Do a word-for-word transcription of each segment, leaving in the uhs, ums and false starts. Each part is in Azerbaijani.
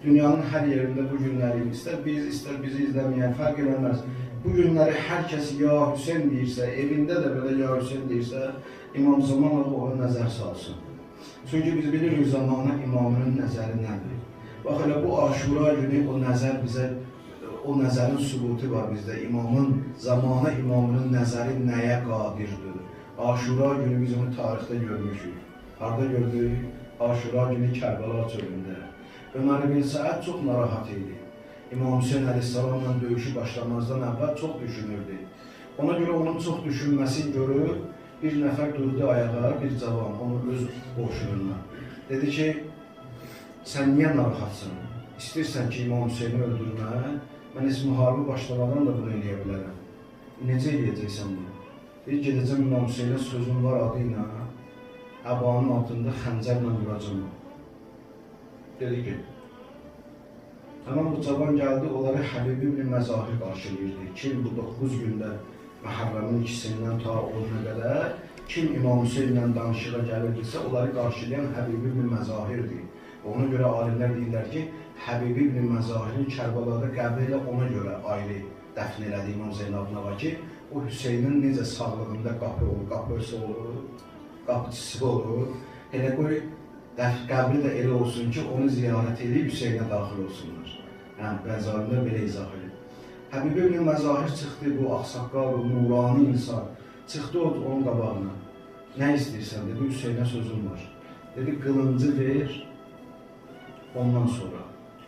dünyanın hər yerində bu günləri, istər biz, istər bizi izləməyən, fərq eləməz. Bu günləri hər kəs ya Hüseyn deyirsə, evində də belə ya Hüseyn deyirsə, İmam Zamanov ona nəzər salsın. Çünki biz bilirik zamana imamının nəzəri nədir. Bax, elə bu Aşura günü o nəzər bizə, o nəzərin sübutu var bizdə. İmamın, zamana imamının nəzəri nəyə qadirdir? Aşura günü biz onu tarixdə görmüşük. Harada gördük? Aşura günü Kərbəla çölündə. Ömər ibn Səəd çox narahat idi. İmam Hüseyn əleyhissalamla döyüşü başlamazdan əvvəl çox düşünürdü. Ona görə onun çox düşünməsini görüb, bir nəfər durdu ayağa, bir cavan, onun öz qoşununa. Dedi ki, sən niyə narahatsan? İstəyirsən ki, İmam Hüseyni öldürmək, mən heç müharibə başlamadan da bunu eləyə bilərəm. Necə eləyəcəksən bunu? Dedi, gedəcəm İmam Hüseynin sözün var adı ilə, əbanın altında xəncərlə vuracam. Dedi ki, tamam bu cavan gəldi, onları Həbib ibn Məzahir qarşılayırdı. Kim bu doqquz gündə Məhərrəmin ikisindən ta onuna qədər, kim İmam Hüseynlə danışığa gəlirdisə, onları qarşılayan Həbib ibn Məzahirdir. Ona görə alimlər deyirlər ki, Həbib ibn Məzahirin Kərbəlada qəbri ilə ona görə ayrı dəfn elədi İmam Zeynalabdin ağa ki, o Hüseynin necə sağlığında qapı olur, qapısı olur, qapıçısı olur. Elə qoy, qəbri də elə olsun ki, onu ziyarət edib Hüseynə daxil olsunlar. Yəni, bəzi alimlər belə izah edir. Həbib ibn Məzahir çıxdı, bu ağsaqqal, bu nurani insan, çıxdı onun qabağına. Nə istəyirsən, dedi, Hüseynə sözüm var. Dedi, qılıncı ver, ondan sonra.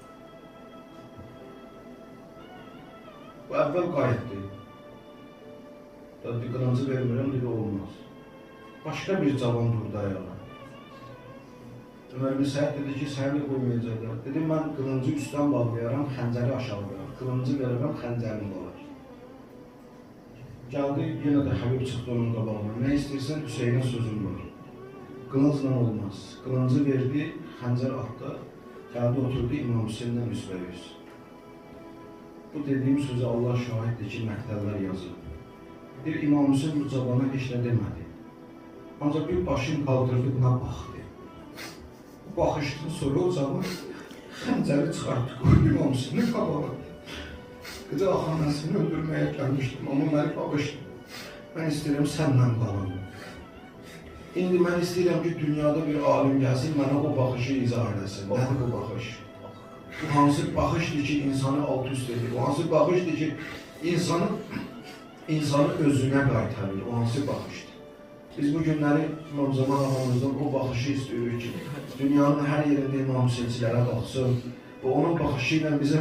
Bu əvvəl qayıtdı. Dedi, qılıncı vermirəm, dedi, olmaz. Başqa bir cavan durdu ayağa. Ömər ibn Səəd dedi ki, səni qoymayacaqlar. Dedi, mən qılıncı üstdən bağlayaram, xəncəri aşağı qoyaram. Qılıncı verərəm, xəncərim qolar. Gəldi, yenə də Həbib çıxdı onun qabağına. Nə istəyirsən, Hüseynə sözüm var. Qılıncla olmaz. Qılıncı verdi, xəncər atdı. Gəldi, oturdu İmam Hüseyndən üstbəyüz. Bu dediyim sözü Allah şahiddir ki, məktəllər yazıb. Bir İmam Hüseyn bu cabana heç nə demədi. Ancaq bir başını qaldırdı, buna baxdı. Baxışdan sonra o zaman xəncəri çıxartdı, qoydu İmam Hüseynin qabağına. Qıca axanəsini öldürməyə gəlmişdim, amma məni baxışdı. Mən istəyirəm səndən qalın. İndi mən istəyirəm ki, dünyada bir alim gəlsin, mənə o baxışı izah edəsin. Nədir bu baxış? Bu hansı baxışdır ki, insanı alt üst edir? O hansı baxışdır ki, insanı, insanı özünə qaytarır? O hansı baxışdır? Biz bu günləri İmam Zaman ağamızdan o baxışı istiyoruz ki, dünyanın hər yerində İmam Hüseynçilərə baxsın. Bu onun baxışı ilə bizim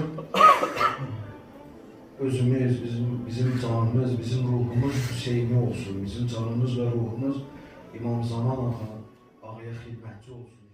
özümüz, bizim, bizim canımız, bizim ruhumuz Hüseyni olsun. Bizim canımız və ruhumuz İmam Zaman ağa, ağaya xidmətçi olsun.